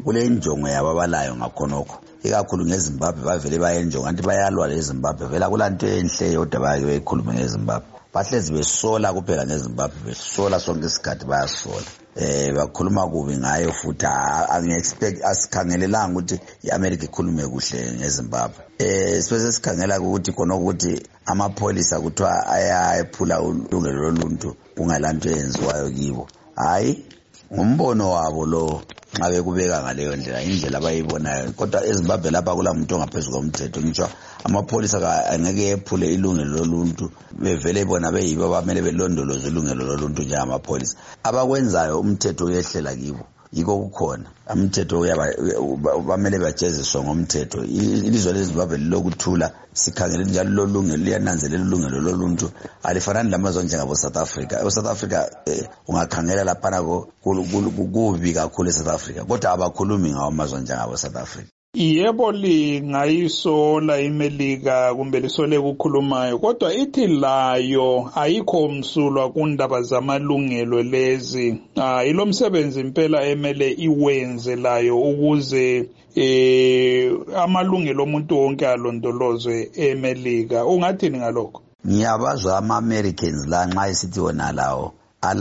kule injongo yababalayo ngakhonokho ikakhulu ngeZimbabwe bavele bayenjonga kanti bayalwa leZimbabwe vela kulanto enhle yodwa bayikhulume ngeZimbabwe bahlezi besola kuphela ngeZimbabwe besola sonke isikhathi bayasola bakhuluma kubi ngayo futhi angiexpect asikhangelelanga ukuthi iAmerica ikhulume kuhle ngeZimbabwe sibese sikhangela ukuthi khona ukuthi amapholisa kuthiwa ayaphula ulungelo loluntu kungalanto eyenziwayo kibo hayi ngumbono wabo lo nxa bekubeka ngaleyo ndlela indlela abayibonayo kodwa eZimbabwe lapha kulamuntu ongaphezulu komthetho ngitsho amapholisa angeke ephule ilungelo loluntu bevele bona beyibo abamele belondoloze ilungelo loluntu njengamapholisa abakwenzayo umthetho uyehlela kibo yiko kukhona umthetho bamele bajeziswe ngomthetho ilizwe leZimbabwe lilokuthula sikhangele njalo lolungelo liyananzelela ilungelo loluntu alifanani lamazwe njengabo South Africa South Africa ungakhangela laphana kubi kakhulu eSouth Africa kodwa abakhulumi ngawo amazwe njengabo South Africa. Yebo lingayisola iMelika kumbe lisole kukhulumayo kodwa ithi layo ayikho umsulwa kundaba zamalungelo lezi ilomsebenzi impela emele iwenze layo ukuze amalungelo omuntu wonke alondolozwe eMelika ungathini ngalokho? Ngiyabazwa ama-Americans la nxa esithi wona lawo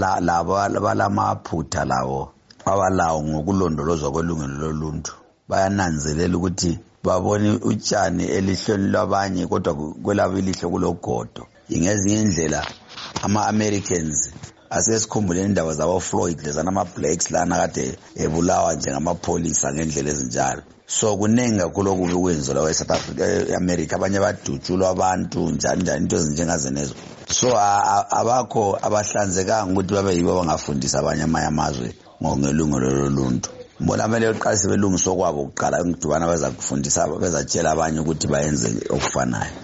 balamaphutha lawo abalawo ngokulondolozwa kwelungelo loluntu bayananzelela ukuthi babone utshani elihlweni lwabanye kodwa kwelabo ilihlo kulogodo ingezinye indlela ama-Americans asesikhumbule indaba zabo Floyd lezana blacks lana kade ebulawa njengamapholisa ngendlela ezinjalo so kunengi kakhulu okubi kwenziwa eSouth Africa eAmerica abanye badutshulwa abantu njani into ezinjengazenezo so abakho abahlanzekanga ukuthi babe yibo abangafundisa abanye amazwe ngelungelo loluntu bona kumele uqalise belungiswa kwabo ukuqala ngidubana baza kufundisa bezatshela abanye ukuthi bayenze okufanayo.